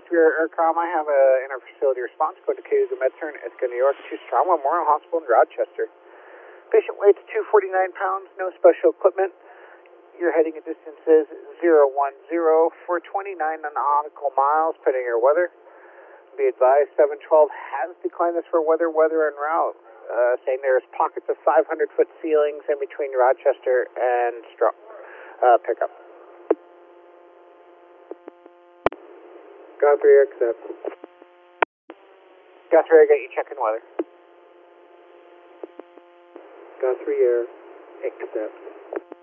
Guthrie Aircom, I have a inter-facility response code to Cayuga MedCern, Ithaca, New York, to Strong Memorial Hospital in Rochester. Patient weighs 249 pounds, no special equipment. Your heading and distance is 010 for 29 nautical miles, pending your weather. Be advised, 712 has declined this for weather en route, saying there's pockets of 500-foot ceilings in between Rochester and pickup. Guthrie, accept. Guthrie, I got you checking weather. Guthrie Air, accept.